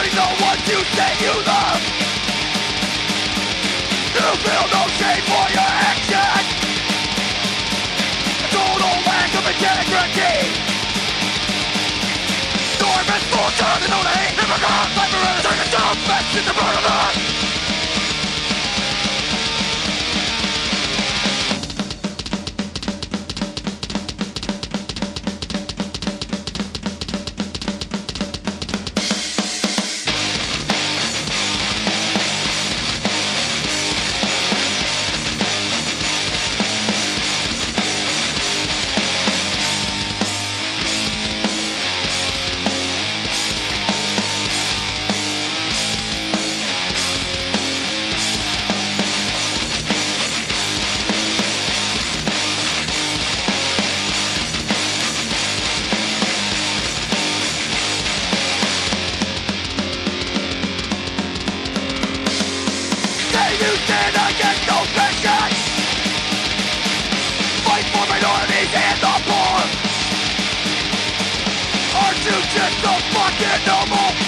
hurting the ones you say you love. You feel no shame for your actions. A total lack of integrity. Your misfortune and all the hate never comes. Life forever turn yourself back to the burn of earth. You stand against oppression. Fight for minorities and the poor. Aren't you just so fucking normal?